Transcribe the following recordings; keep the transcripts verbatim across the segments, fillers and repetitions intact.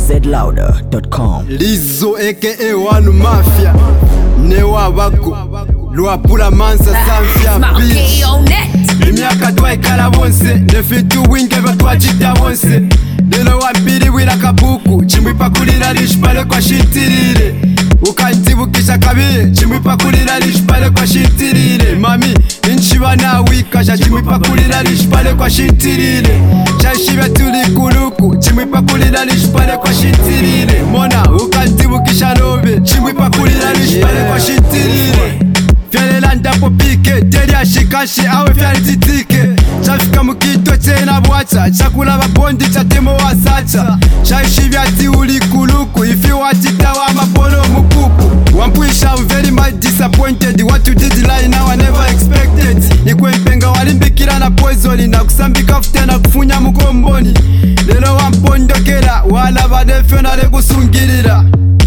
z louder dot com. Lizzo aka One Mafia Newa wako Luapula mansa sanfia bitch Imiaka twa ikala bonse Nefitu winge batwa chita bonse Delo wapiri wila kabuku Chimwipa kulila lishpale kwa shitirire Ukantibukisha kabiri Chimwipa kulila lishpale kwa shitirire Mami inchiwa na wikasha Chimwipa kulila lishpale kwa shitirire Chashiba tulikuluku Chimwipa kulila lishpale kwa shitirire Mona ukantibukisha lobe Chimwipa kulila lishpale kwa shitirire Fyale landa popike Teri ashikashi awe fyale titike Chafika mukito chena bwacha Chakula babondi chatemo wasacha Chaishivya ti ulikuluku If you want it wa mapolo mukuku Wampuisha I'm very much disappointed What you did lie now I never expected Nikwe mpenga walimbikira na poison Na kusambika fute na kufunya mukomboni Lelo wampondokera Wala badefyo na legusungirira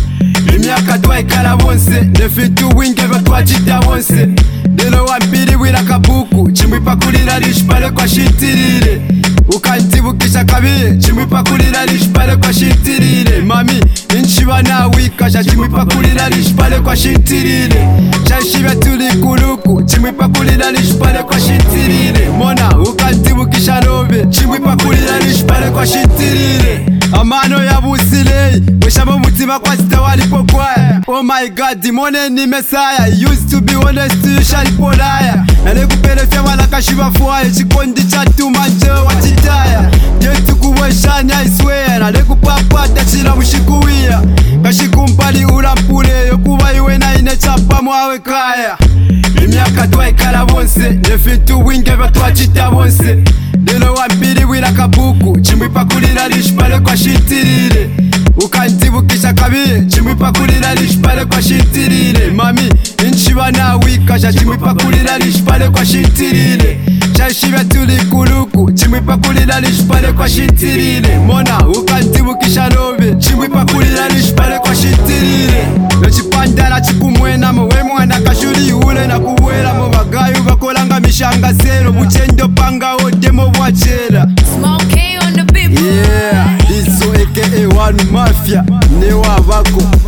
Imiaka twa ikala bonse Nefitu winge batwa chita bonse Lelo wampiri wila kabuku Chimwipa kulila lishpale kwa shitirire Ukantibukisha kabiri Chimwipa kulila lishpale kwa shitirire Mami inchiwa na wikasha Chimwipa kulila lishpale kwa shitirire Chashiba tulikuluku Chimwipa kulila lishpale kwa shitirire Mona ukantibukisha lobe Chimwipa kulila lishpale kwa shitirire Amano ya busilei Weshamo mutima kwa sita walipo kwaya Oh my god, dimone ni mesaya Used to be honest, you shall polaya Nane kupele fya wala kashiba fuaye Chikondi chatu manje wa chitaya Jetu kuweshanya I swear Nane kupapata chila mshikuwia Kashikumpali ulampule Yokuwa iwe na ine chapa mwawe kaya Imiaka twa ikala bonse Nefitu winge batwa chita bonse Lelo wampiri wila kabuku Chimwipa kulila lishpale kwa shitirire Ukantibukisha kabiri Chimwipa kulila lishpale kwa shitirire Mami inchiwa na wikasha Chimwipa kulila lishpale kwa shitirire Chashiba tulikuluku Chimwipa kulila lishpale kwa shitirire Mona ukantibukisha lobe Chimwipa kulila lishpale kwa shitirire Nochipanda na chikumwena Mwe mwana kashuri ule na kuwela Mwagayu bakolanga mishanga zero Buchendo panga odemo wachera Smoke on the beat. Yeah, Lizzo aka One Mafia Newa wako